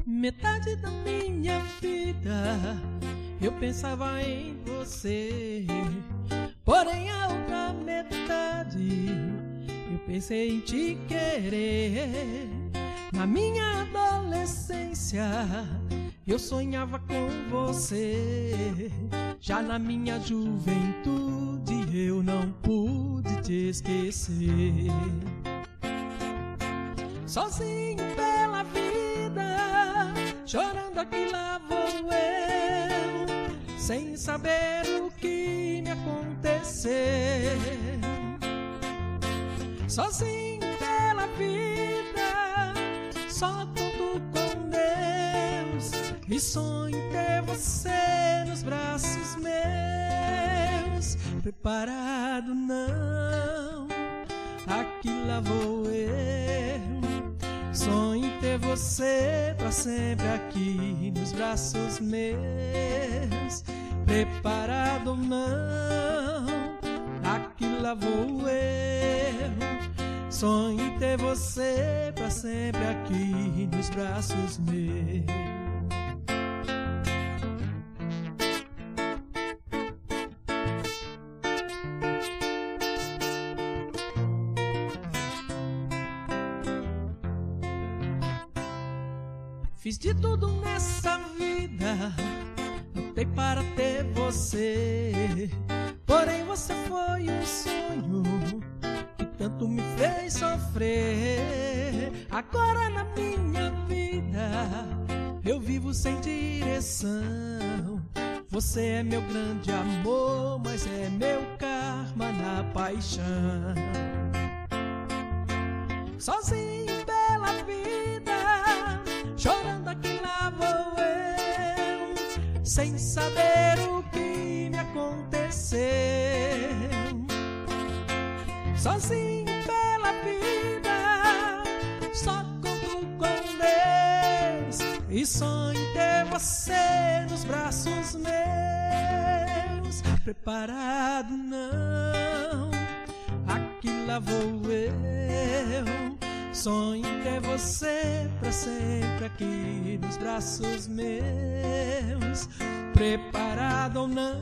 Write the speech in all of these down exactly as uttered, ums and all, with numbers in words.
Metade da minha vida eu pensava em você, porém a outra metade eu pensei em te querer. Na minha adolescência eu sonhava com você, já na minha juventude eu não pude te esquecer. Sozinho pela vida, chorando aqui lá vou eu, sem saber o que me acontecer. Sozinho pela vida, só conto com Deus, e sonho em ter você nos braços meus. Preparado não, aqui lá vou eu, sonho em ter você pra sempre aqui nos braços meus. Preparado não, aqui lá vou eu, sonho em ter você pra sempre aqui nos braços meus. Fiz de tudo nessa vida, lutei para ter você, porém você foi um sonho que tanto me fez sofrer. Agora na minha vida eu vivo sem direção. Você é meu grande amor, mas é meu karma na paixão. Sozinho pela vida, chorando aqui lá vou eu, sem saber o que me aconteceu. Sozinho pela vida, só conto com Deus, e sonho em ter você nos braços meus. Preparado não, aqui lá vou eu, sonho em ter você pra sempre aqui nos braços meus. Preparado ou não,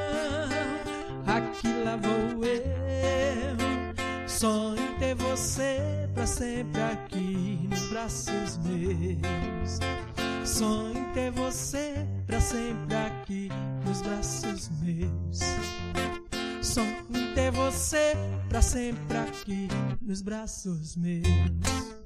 aqui lá vou eu, sonho em ter você pra sempre aqui nos braços meus. Sonho em ter você pra sempre aqui nos braços meus. Sonho em ter você pra sempre aqui nos braços meus.